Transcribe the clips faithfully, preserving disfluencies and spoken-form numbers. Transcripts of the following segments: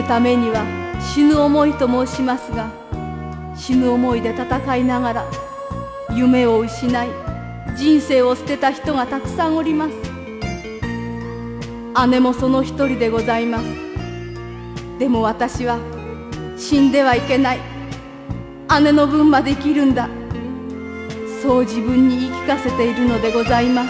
ためには死ぬ思いと申しますが、死ぬ思いで戦いながら夢を失い人生を捨てた人がたくさんおります。姉もその一人でございます。でも私は死んではいけない、姉の分まで生きるんだ、そう自分に言い聞かせているのでございます。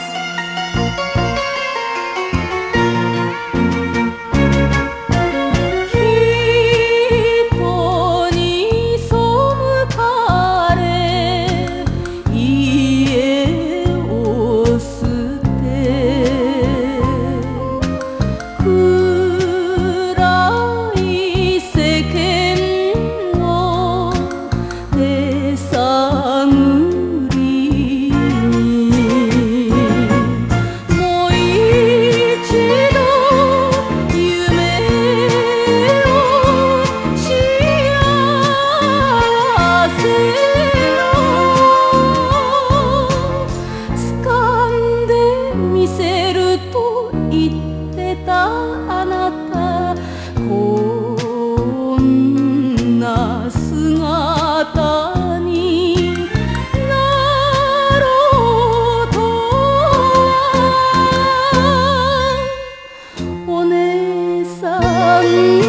あなたこんな姿になろうとはお姉さん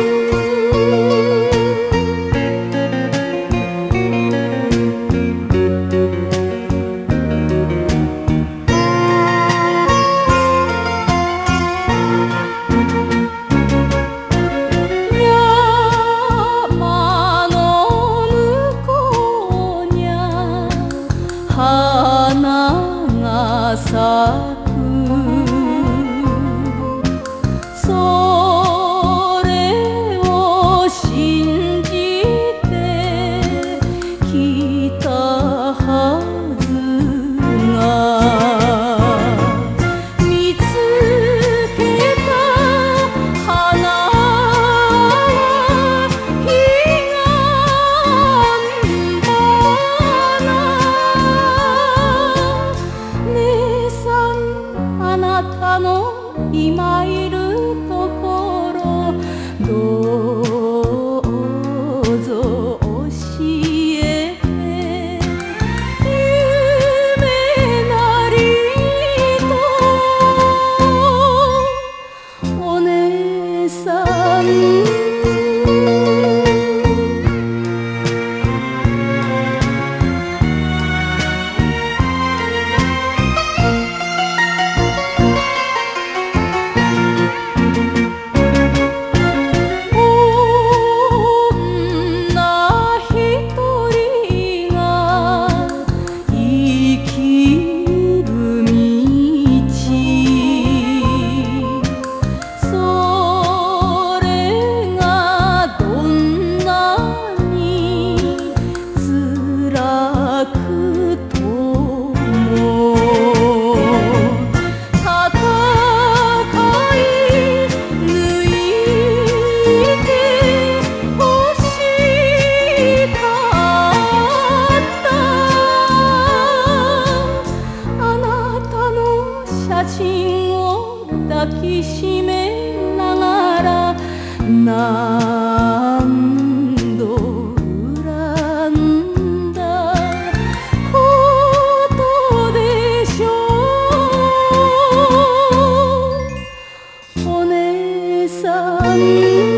花が咲く、それを信じてきたはずが、見つけた花は彼岸花。あなたの今いるところ、どうぞ教えて、夢なりとお姉さん。写真を抱きしめながら何度恨んだことでしょう、お姉さん。